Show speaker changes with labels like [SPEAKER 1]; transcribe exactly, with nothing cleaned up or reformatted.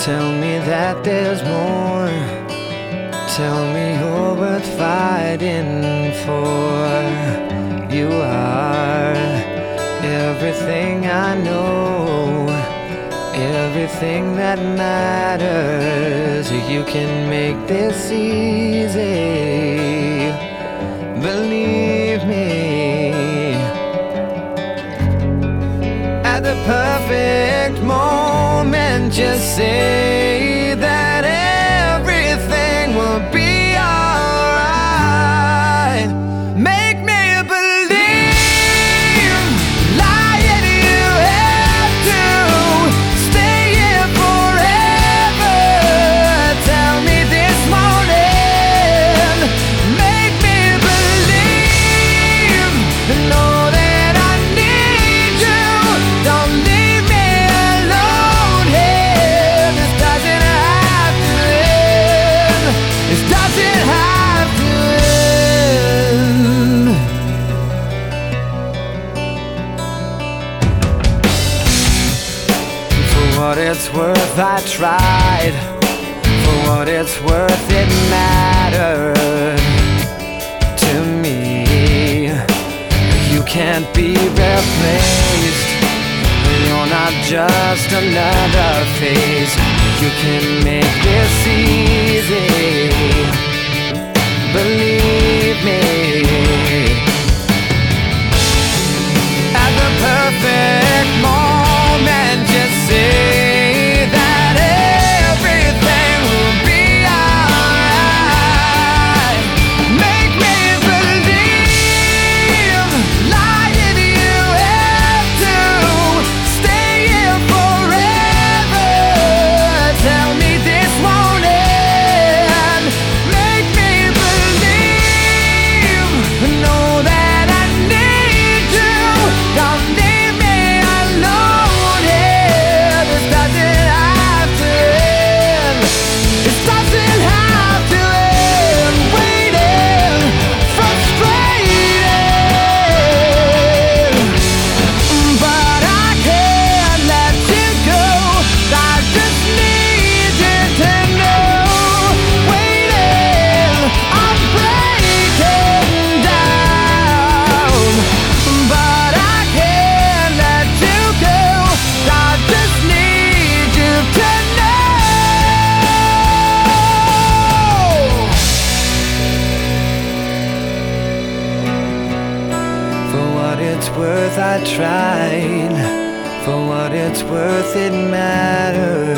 [SPEAKER 1] Tell me that there's more. Tell me you're worth fighting for. You are everything I know, everything that matters. You can make this easy, believe me. At the perfect moment, just say that everything will be alright. Make me believe, lying you have to stay here forever. Tell me this morning, make me believe, know that I need you. Don't leave me alone here. This doesn't have to end. This doesn't have to end. For what it's worth, I tried. For what it's worth, it mattered to me. You can't be replaced. You're not just another face. You can make this easy, believe me. At the perfect moment, just say that everything will be alright. Make me believe, lying you have to stay here forever. Tell me this morning, make me believe, know that I need you. Don't leave me alone here. This doesn't have to end. This doesn't have to end. Waiting, frustrated, but I can't let you go. I just need you to know. Waiting, I'm breaking down, but I can't let you go. I just need you to know. For what it's worth, I tried. For what it's worth, it matters.